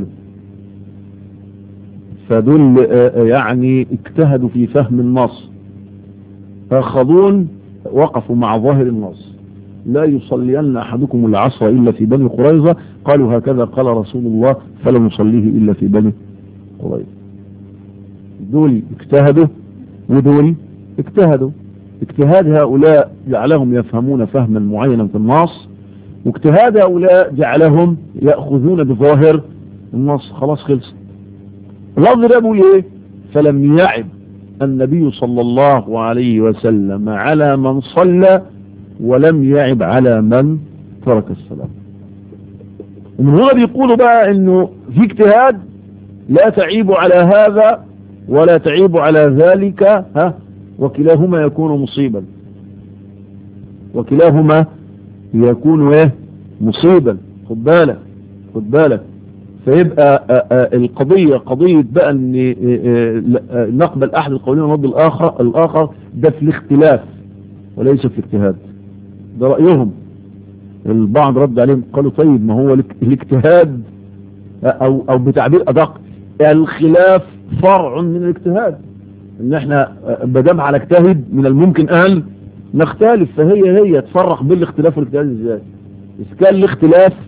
فدول يعني اجتهدوا في فهم النص، فاخذون وقفوا مع ظاهر النص لا يصلين أحدكم العصر إلا في بني قريظة، قالوا هكذا قال رسول الله فلا نصليه إلا في بني قريظة. دول اجتهدوا ودول اجتهدوا. اجتهاد هؤلاء جعلهم يفهمون فهما معينا في النص، واجتهاد هؤلاء جعلهم يأخذون بظاهر النص. خلاص خلص. اللفظ ده بيقول ايه؟ فلم يعب النبي صلى الله عليه وسلم على من صلى ولم يعب على من ترك الصلاة. ومن هنا بيقولوا بقى انه في اجتهاد لا تعيب على هذا ولا تعيب على ذلك، وكلاهما يكون مصيبا، وكلاهما يكون مصيبا. خد بالك. فيبقى القضية قضية بقى ان نقبل احد القولين ونرد الاخر ده في الاختلاف وليس في الاجتهاد. ده رأيهم. البعض رد عليهم قالوا طيب ما هو الاجتهاد او بتعبير ادق الخلاف فرع من الاجتهاد، ان احنا بدام على اجتهد من الممكن ان نختلف، فهي تفرق بين الاختلاف والاجتهاد ازاي؟ اذا كان الاختلاف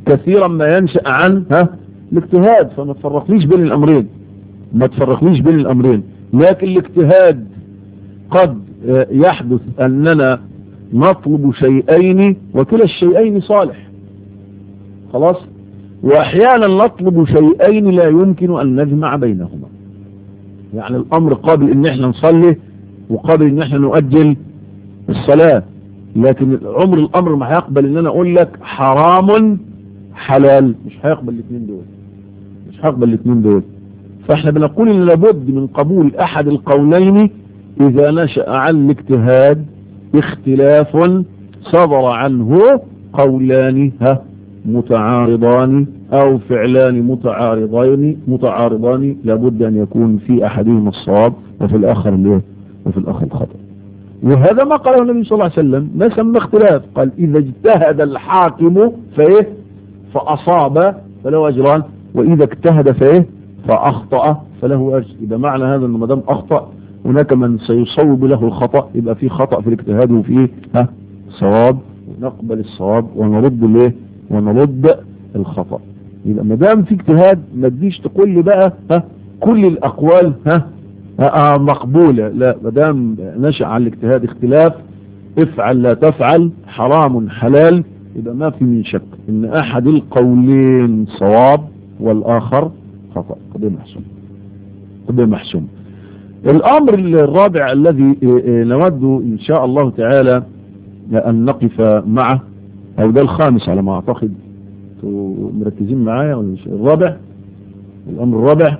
كثيرا ما ينشأ عن الاجتهاد. فما تفرقليش بين الأمرين، ما تفرقليش بين الأمرين. لكن الاجتهاد قد يحدث أننا نطلب شيئين وكلا الشيئين صالح، خلاص، وأحيانا نطلب شيئين لا يمكن أن نجمع بينهما. يعني الأمر قابل إن احنا نصلي وقابل إن احنا نؤجل الصلاة، لكن عمر الأمر ما هيقبل إن أنا أقول لك حرام حلال، مش هيقبل الاثنين دول، مش هيقبل الاثنين دول. فاحنا بنقول إن لابد من قبول أحد القولين إذا نشأ عن الاجتهاد اختلاف صدر عنه قولان متعارضان أو فعلان متعارضان لابد أن يكون في أحدهما الصواب وفي الآخر الخطأ. وهذا ما قاله النبي صلى الله عليه وسلم، ما سمى اختلاف، قال إذا اجتهد الحاكم فأصاب فله أجران، وإذا اجتهد فأخطأ فله أجر. إذا معنى هذا أنه ما دام أخطأ هناك من سيصوب له الخطأ، يبقى في خطأ في الاجتهاد وفيه صواب، ونقبل الصواب ونرد الخطأ. يبقى ما دام في اجتهاد ما تجيش تقول لي بقى كل الأقوال مقبولة، لا، ما دام نشأ عن الاجتهاد اختلاف، افعل لا تفعل، حرام حلال، يبقى ما في من شك ان احد القولين صواب والآخر خطأ. قضية محسوم. الأمر الرابع الذي نود إن شاء الله تعالى أن نقف معه، أو ده الخامس على ما أعتقد، مركزين معايا ولا مش؟ الرابع، الأمر الرابع،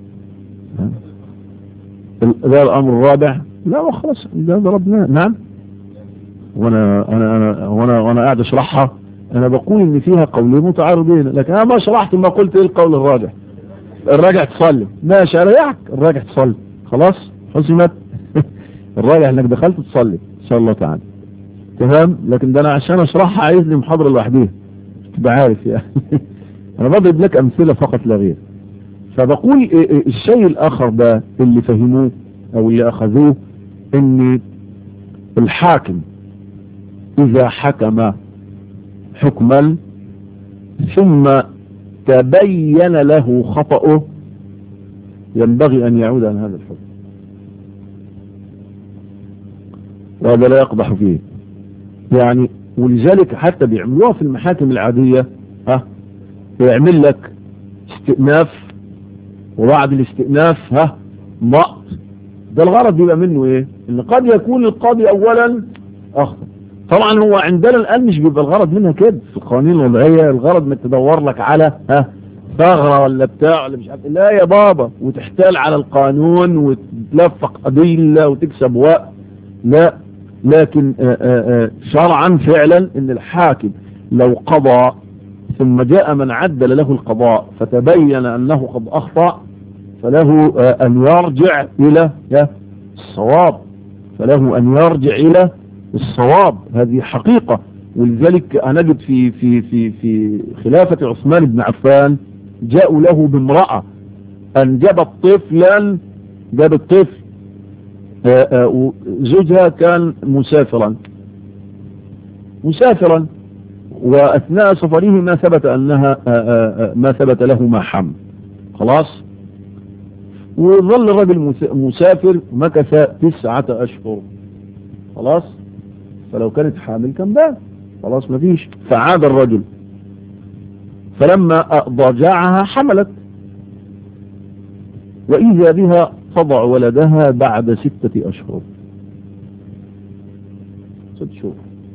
ده الأمر الرابع. لا خلاص ده ضربناه. نعم. وانا قاعد اشرحها، انا بقول ان فيها قولين متعارضين، لكن انا ما شرحت، ما قلت ايه القول الراجح. الراجح تصلي، ماشي، اريحك، الراجح تصلي، خلاص حسمت. الراجح انك دخلت تصلي ان شاء الله تعالى، تمام. لكن ده انا عشان اشرحها عايز لي محاضره لوحديها، تبقى عارف يعني. انا بضرب لك امثله فقط لا غير. فبقول الشيء الاخر ده اللي فهموه او اللي اخذوه، ان الحاكم اذا حكم حكما ثم تبين له خطأه ينبغي ان يعود عن هذا الحكم، وهذا لا يقبح فيه يعني. ولذلك حتى بيعملوها في المحاكم العادية، يعمل لك استئناف، وبعد الاستئناف نقط. ده الغرض بيبقى منه ايه؟ ان قد يكون القاضي اولا اخطأ. طبعا هو عندنا الان مش بيبقى الغرض منها كده في القوانين الوضعية، الغرض انك تدور لك على ثغرة ولا بتاع ولا مش عارف. لا يا بابا، وتحتال على القانون وتلفق قضية وتكسب وقت. لا، لكن شرعا فعلا ان الحاكم لو قضى ثم جاء من عدل له القضاء فتبين انه قد اخطأ، فله ان يرجع الى الصواب، فله ان يرجع الى الصواب. هذه حقيقة. ولذلك نجد في خلافة عثمان بن عفان جاءوا له بامرأة انجبت طفلا، جابت طفل، زوجها كان مسافرا، واثناء سفره ما ثبت له ما حمل، خلاص. وظل الرجل مسافر مكث 9 أشهر، خلاص. فلو كانت حامل كان بان، خلاص ما فيش. فعاد الرجل، فلما ضجعها حملت، وإذا بها تضع ولدها بعد 6 أشهر، 6 شهور.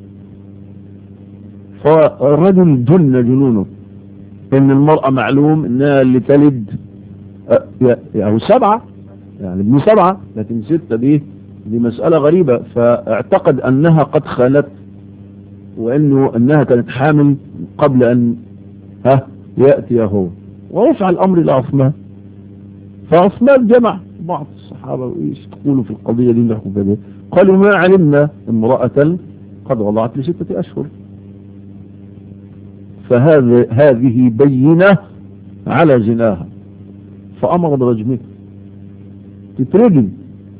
فالرجل جن جنونه ان المرأة معلوم انها اللي تلد يعني 7، يعني ابن 7، لكن 6 دي مسألة غريبة. فاعتقد انها قد خانت، انها كانت حامل قبل ان يأتي هو، ورفع الامر الى عثمان. فعثمان جمع بعض الصحابة وإيش تقولوا في القضية دي، نحكم فيها. قالوا ما علمنا امرأة قد وضعت ل6 أشهر، هذه بينة على زناها، فأمر برجمه تترجم.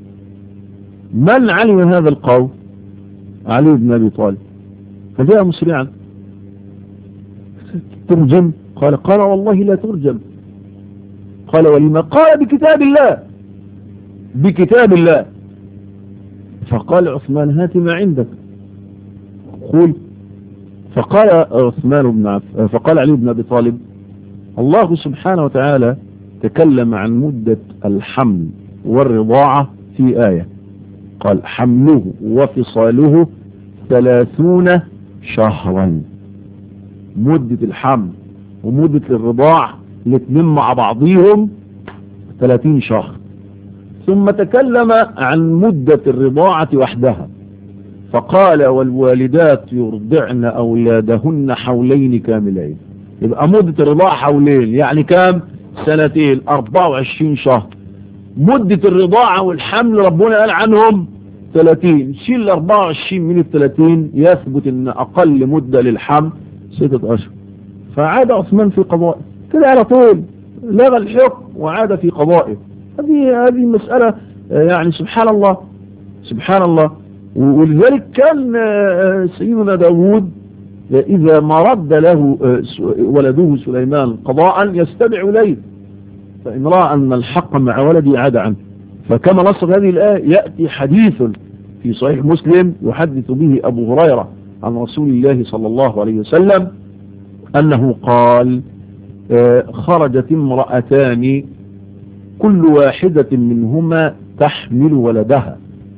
من علم هذا القول؟ علي بن أبي طالب. فجاء مسرعا ترجم؟ قال والله لا ترجم. قال ولما؟ قال بكتاب الله، بكتاب الله. فقال عثمان هات ما عندك قول. فقال فقال علي بن أبي طالب الله سبحانه وتعالى تكلم عن مدة الحمل والرضاعة في آية، قال حمله وفصاله 30 شهرا. مدة الحمل ومدة الرضاع الاثنين مع بعضهم 30 شهر. ثم تكلم عن مدة الرضاعة وحدها فقال والوالدات يرضعن أولادهن حولين كاملين. يبقى مدة الرضاعة حولين، يعني كام؟ سنتين، 24 شهر. مدة الرضاعة والحمل ربنا قال عنهم 30، شيل 24 من 30 يثبت ان اقل مدة للحمل 6 أشهر. فعاد عثمان في قضائه كده على طول، لغى الحكم وعاد في قضائه. هذه مسألة يعني سبحان الله سبحان الله. ولذلك كان سيدنا داود إذا ما رد له ولده سليمان قضاء يستمع إليه، فإن رأى أن الحق مع ولدي عاد عنه. فكما نصر هذه الآية يأتي حديث في صحيح مسلم يحدث به أبو هريرة عن رسول الله صلى الله عليه وسلم أنه قال خرجت امرأتان كل واحدة منهما تحمل ولدها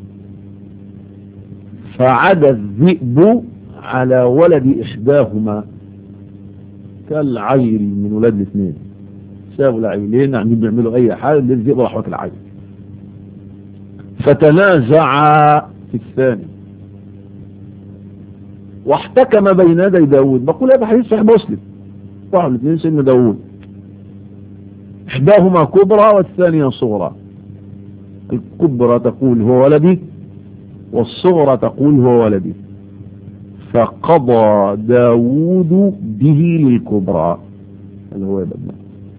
فعدا الذئب على ولد إحداهما كالعيل من ولاد الاثنين. سابوا العيلين يعني بيعملوا أي حاجة للذئب راح واكل العيل. فتنازع في الثاني واحتكم بين يدي داود. بقول هذا حديث صحيح مسلم، واحد الاثنين سيدنا داود، إحداهما كبرى والثانية صغرى. الكبرى تقول هو ولدي والصغرى تقول هو ولدي. فقضى داود به للكبرى اللي هو ابنه.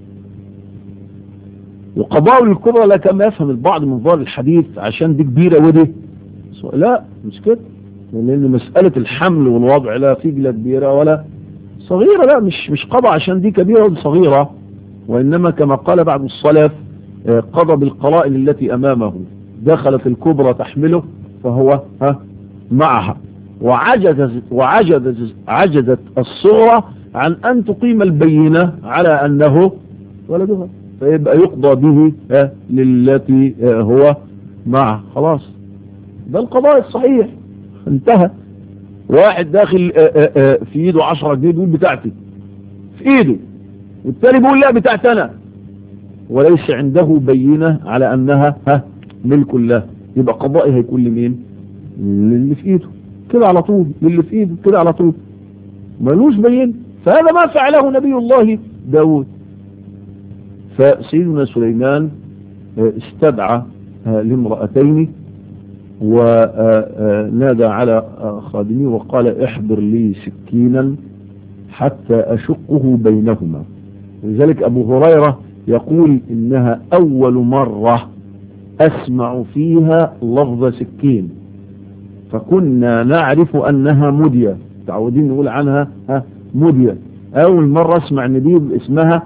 وقضاء للكبرى لا كما يفهم البعض من ظاهر الحديث عشان دي كبيرة ودي لا مش كده، لأن مسألة الحمل والوضع لا في لا كبيرة ولا صغيرة، لا مش قضى عشان دي كبيرة ودي صغيرة، وإنما كما قال بعض السلف قضى بالقرائن التي أمامه. دخلت الكبرى تحمله فهو معها، وعجزت الصغرى عن أن تقيم البينة على أنه ولدها، فيبقى يقضى به للتي هو معه. خلاص ده القضاء الصحيح انتهى. واحد داخل في ايده 10 جنيه بيقول بتاعتي في ايده، والتاني بيقول لا بتاعتنا، وليس عنده بينة على أنها ملك الله. يبقى قضائي هيكون لمين؟ للي في ايده كده على طول، للي في ايده كده على طول، ملوش بين. فهذا ما فعله نبي الله داود. فسيدنا سليمان استدعى لامرأتين ونادى على خادمه وقال احضر لي سكينا حتى أشقه بينهما. ولذلك أبو هريرة يقول إنها أول مرة أسمع فيها لفظ سكين، فكنا نعرف أنها مدية، تعودين نقول عنها مدية. أول مرة أسمع نبيل اسمها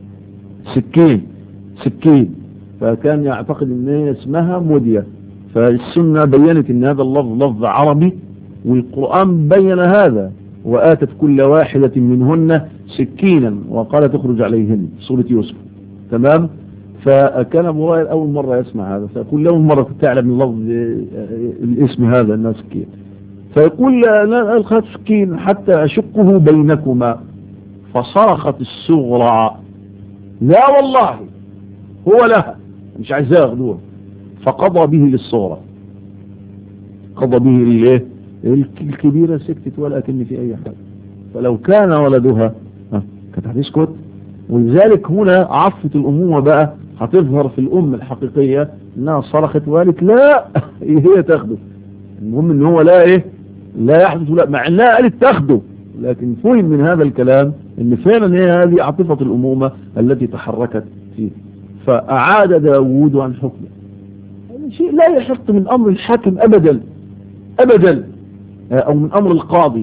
سكين، فكان يعتقد أن هي اسمها مدية. فالسنة بيّنت أن هذا اللفظ لفظ عربي، والقرآن بيّن هذا وآتت كل واحدة منهن سكينا وقال تخرج عليهن، سورة يوسف. تمام. فكان أبو هريرة أول مرة يسمع هذا، فيقول أول مرة تعلم اللفظ الاسم هذا أنها سكين، فيقول أنا ألقيت سكين حتى أشقه بينكما. فصرخت الصغرى لا والله هو لها مش عايزاه ياخدوها، فقضى به للصغرى، قضى به للايه؟ الكبيرة سكتت ولا كان في أي حاجة. فلو كان ولدها كانت هتسكت. ولذلك هنا عفة الأمومة بقى هتظهر في الأم الحقيقية، انها صرخت وقالت لا هي تاخده. المهم ان هو لا يحدث، لا مع انها قالت تاخده، لكن فهم من هذا الكلام ان فعلا هي هذه عاطفة الأمومة التي تحركت فيه. فأعاد داود عن حكمه. هذا شيء لا يحط من أمر الحاكم أبدا أبدا، أو من أمر القاضي.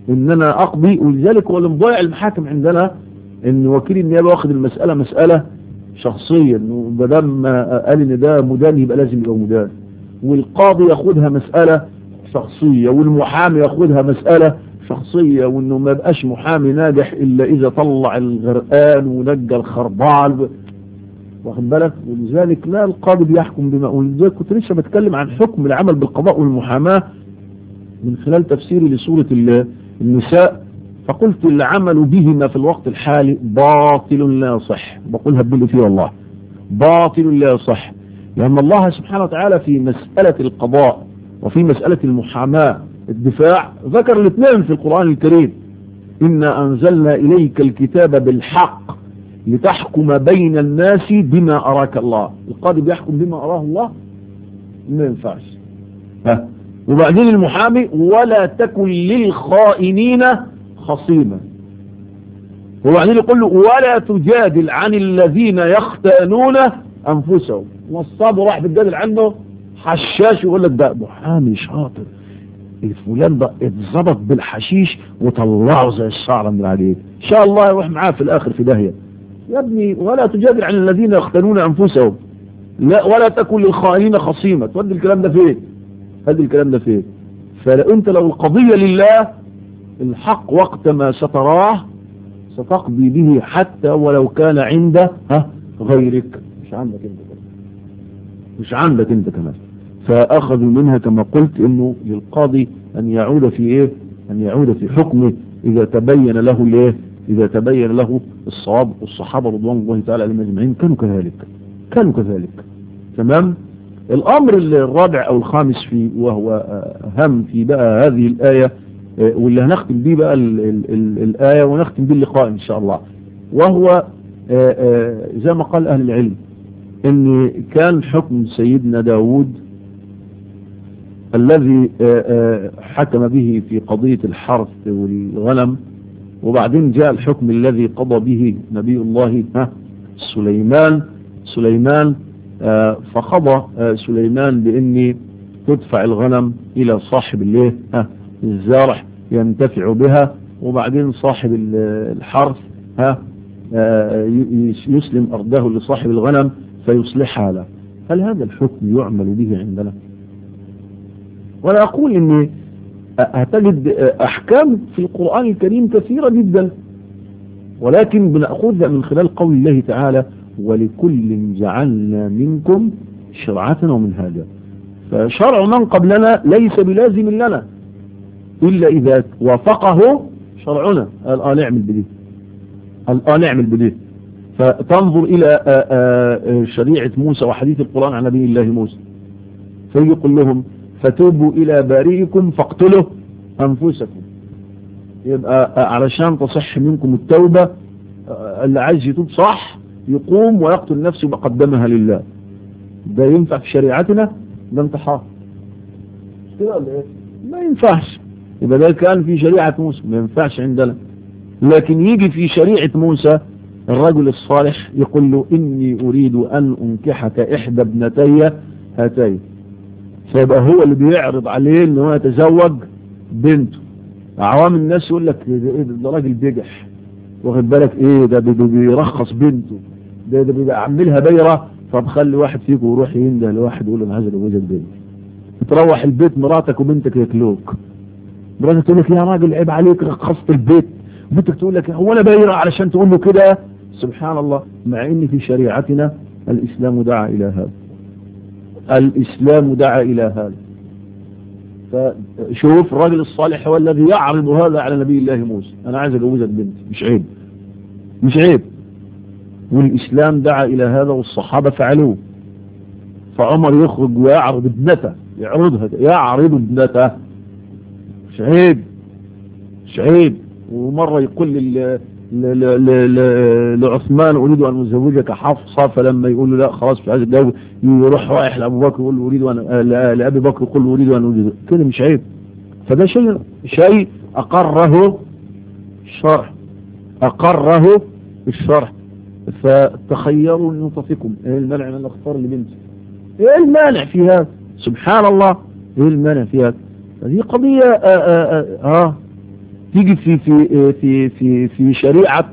ان انا اقضي. ولذلك هو اللي مضيع المحاكم عندنا ان وكيل النيابه واخد المساله مساله شخصيه، انه ما دام قال ان ده مدان يبقى لازم يبقى مدان، والقاضي ياخدها مساله شخصيه، والمحامي ياخدها مساله شخصيه، وانه ما يبقاش محامي ناجح الا اذا طلع الغرقان ونجى الخربال، واخد بالك. ولذلك لا القاضي بيحكم بما. ولذلك كنت لسه بتكلم عن حكم العمل بالقضاء والمحاماه من خلال تفسيري لسوره النساء، فقلت العمل بهما في الوقت الحالي باطل لا يصح، بقولها باللي فيه والله باطل لا يصح، لأن الله سبحانه وتعالى في مسألة القضاء وفي مسألة المحاماة الدفاع ذكر الاثنين في القرآن الكريم. إنا أنزلنا إليك الكتاب بالحق لتحكم بين الناس بما أراك الله. القاضي بيحكم بما أراه الله، ما ينفعش. وبعدين المحامي ولا تكن للخائنين خصيما، وبعدين يقول له ولا تجادل عن الذين يختانون أنفسهم. نصاب راح بتجادل عنه حشاش يقول لك ده محامي شاطر، الفلان ده اتظبط بالحشيش وطلعه زي الشعر من عليه، ان شاء الله يروح معاه في الاخر في داهيه. يا ابني ولا تجادل عن الذين يختانون انفسهم، لا ولا تكن للخائنين خصيما. تودي الكلام ده فين؟ هدي الكلام ده فين؟ فانت لو القضيه لله الحق وقت ما ستراه ستقضي به حتى ولو كان عند غيرك، مش عندك انت كمان، مش عندك انت كمان. فاخذوا منها كما قلت انه للقاضي ان يعود في ايه؟ ان يعود في حكمه اذا تبين له الايه؟ اذا تبين له الصواب. والصحابه رضوان الله تعالى عليهم اجمعين كانوا كذلك. تمام. الامر الرابع او الخامس فيه وهو اهم في بقى هذه الايه، واللي هنختم بيه بقى الآية ونختم بيه اللقاء إن شاء الله، وهو زي ما قال أهل العلم إن كان حكم سيدنا داود الذي حكم به في قضية الحرث والغنم، وبعدين جاء الحكم الذي قضى به نبي الله سليمان فقضى سليمان بأن تدفع الغنم إلى صاحب الليه الزارع ينتفع بها، وبعدين صاحب الحرث يسلم أرضه لصاحب الغنم فيصلحها له. هل هذا الحكم يعمل به عندنا؟ ولا أقول إن هتجد أحكام في القرآن الكريم كثيرة جدا، ولكن بنأخذها من خلال قول الله تعالى ولكل جعلنا منكم شرعة ومنهاجا. فشرع من قبلنا ليس بلازم لنا إلا إذا وافقه شرعنا. الآن نعمل بديه. فتنظر إلى شريعة موسى وحديث القرآن عن نبي الله موسى، فيقول لهم فتوبوا إلى بارئكم فاقتلوا أنفسكم. يبقى علشان تصح منكم التوبة اللي عايز يتوب صح يقوم ويقتل نفسه ويقدمها لله. ده ينفع في شريعتنا؟ ده انتحار كده ولا ايه؟ ما ينفعش. يبقى ده كان في شريعة موسى ما ينفعش عندنا. لكن يجي في شريعة موسى الرجل الصالح يقول له إني أريد أن أنكحك إحدى ابنتي هاتين، فيبقى هو اللي بيعرض عليه إنه هو يتزوج بنته. عوام الناس يقول لك ده راجل بيجح، واخد بالك ايه ده بيرخص بنته، ده بيعملها بيرة. طب خلي واحد فيكم يروح ينده لواحد يقول له انا عايز اتجوزك بنتي، تروح البيت مراتك وبنتك ياكلوك، مراتك تقول لك يا راجل عيب عليك رخصت البيت، بنتك تقول لك هو انا بيرة علشان تقول له كده. سبحان الله. مع ان في شريعتنا الاسلام دعا الى هذا، الاسلام دعا الى هذا. فشوف الراجل الصالح هو الذي يعرض هذا على نبي الله موسى، انا عايز اتجوزك بنتي، مش عيب. والاسلام دعا الى هذا والصحابه فعلوه. فعمر يخرج ويعرض ابنته، يعرض ابنته، مش عيب. ومره يقول لعثمان اريد ان ازوجك حفصه، فلما يقول له لا خلاص مش عايز اتجوز يروح رايح لابو بكر يقول له اريد ان لابي بكر يقول له اريد ان ازوجك، كده مش عيب. فده شيء اقره الشرع. فتخيروا لنطفكم، ايه المانع ان اختار لبنتي؟ ايه المانع في هذا؟ سبحان الله، ايه المانع في هذا؟ هذه قضيه تيجي في شريعة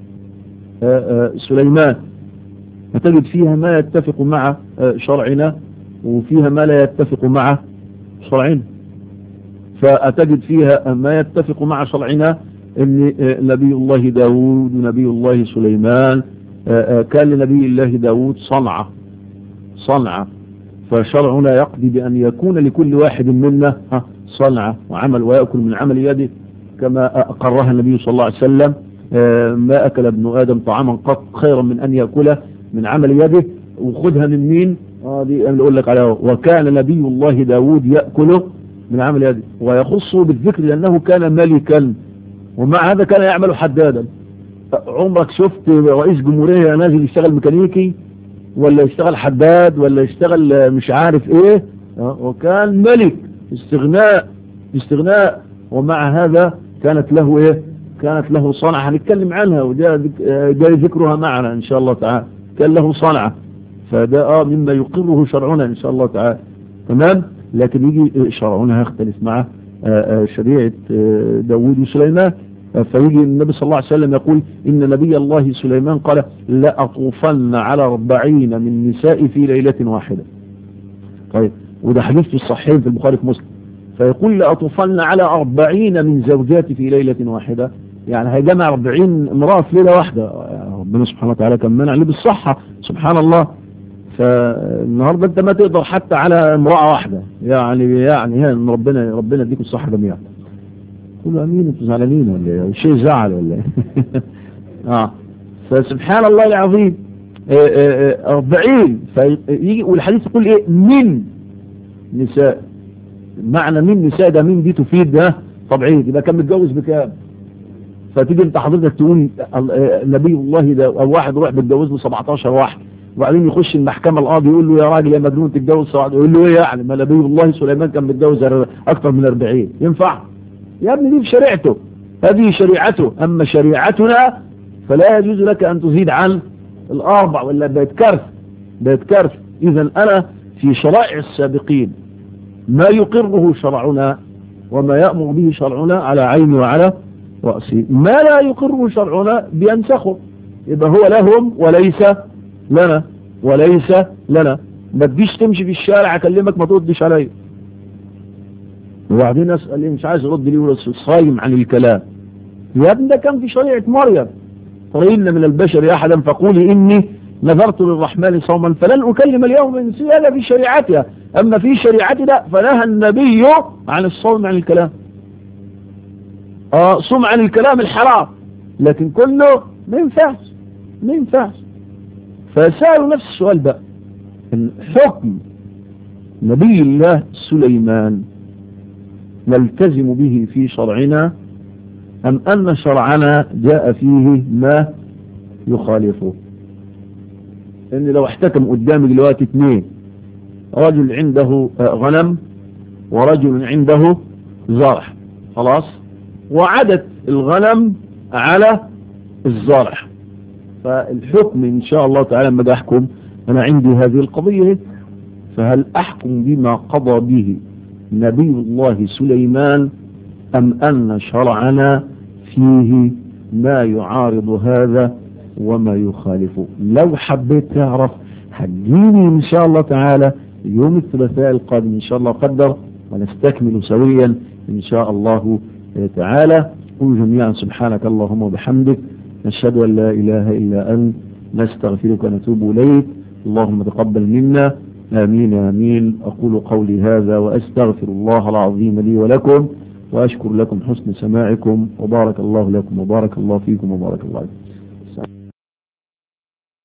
سليمان فتجد فيها ما يتفق مع شرعنا وفيها ما لا يتفق مع شرعنا. فأتجد فيها ما يتفق مع شرعنا ان نبي الله داود ونبي الله سليمان كان لنبي الله داود صنعة فشرعنا يقضي بأن يكون لكل واحد منا صنعة وعمل ويأكل من عمل يده كما أقرها النبي صلى الله عليه وسلم ما أكل ابن آدم طعاما قط خيرا من أن يأكله من عمل يده. وخدها من مين؟ دي أنا أقول لك عليها. وكان نبي الله داود يأكله من عمل يده ويخصه بالذكر لأنه كان ملكا ومع هذا كان يعمل حدادا. عمرك شفت رئيس جمهورية نازل يشتغل ميكانيكي ولا يشتغل حداد ولا يشتغل مش عارف ايه؟ وكان ملك استغناء ومع هذا كانت له ايه؟ كانت له صنعة هنتكلم عنها وجاء ذكرها معنا ان شاء الله تعالى. كان له صنعة فده مما يقره شرعنا ان شاء الله تعالى. تمام. لكن يجي شرعنا يختلف مع شريعة داود وسليمان. فيجي النبي صلى الله عليه وسلم يقول إن نبي الله سليمان قال لا أطوفن على 40 من نساء في ليلة واحدة. طيب وده حديث في الصحيحين في البخاري في مسلم. فيقول لا أطوفن على 40 من زوجاتي في ليلة واحدة يعني هيجمع 40 امرأة في ليلة واحدة. ربنا سبحانه وتعالى كان منع لي بالصحة سبحان الله. فالنهاردة انت ما تقدر حتى على امرأة واحدة يعني ربنا يديكم الصحة جميعا. قولوا امين. انتوا زعلانين ولا ايه؟ شيء زعل ولا ايه؟ فسبحان الله العظيم 40 فيجي والحديث يقول ايه من نساء. معنى من نساء ده من دي تفيد ده طبيعي يبقى كان متجوز بكام؟ فتيجي انت حضرتك تقول نبي الله ده او واحد يروح متجوز له 17 واحد وبعدين يخش المحكمة القاضي يقول له يا راجل يا مجنون تتجوز سواء يقول له ايه يعني ما نبي الله سليمان كان متجوز اكثر من 40 ينفع يا ابني؟ دي في شريعته هذه شريعته. اما شريعتنا فلا يجوز لك ان تزيد عن 4 ولا بيت كرف. اذا انا في شرائع السابقين ما يقره شرعنا وما يأمر به شرعنا على عيني وعلى رأسي. ما لا يقره شرعنا بينسخه يبقى هو لهم وليس لنا. ما تجيش تمشي في الشارع اكلمك ما تردش عليا وبعدين اسال ايه مش عايز ارد ليه ولا صايم عن الكلام. يا ابني ده كان في شريعه مريم طريقنا من البشر احدا فقولي اني نذرت للرحمن صوما فلن اكلم اليوم انسيا. هذا في شريعتها. اما في شريعتنا فنهى النبي عن الصوم عن الكلام. صوم عن الكلام الحرام لكن كله ما ينفعش. فسألوا نفس السؤال بقى حكم نبي الله سليمان نلتزم به في شرعنا أم أن شرعنا جاء فيه ما يخالفه؟ إن لو احتكم قدامي دلوقتي 2 رجل عنده غنم ورجل عنده زرع خلاص وعدت الغنم على الزرع فالحكم إن شاء الله تعالى لما أحكم أنا عندي هذه القضية فهل أحكم بما قضى به نبي الله سليمان أم أن شرعنا فيه ما يعارض هذا وما يخالفه؟ لو حبيت تعرف هتجيني إن شاء الله تعالى يوم الثلاثاء القادم إن شاء الله قدر ونستكمل سويا إن شاء الله تعالى. قل جميعا سبحانك اللهم وبحمدك نشهد أن لا إله إلا أنت نستغفرك ونتوب إليك. اللهم تقبل منا آمين آمين. أقول قولي هذا وأستغفر الله العظيم لي ولكم وأشكر لكم حسن سماعكم وبارك الله لكم وبارك الله فيكم وبارك الله عليكم.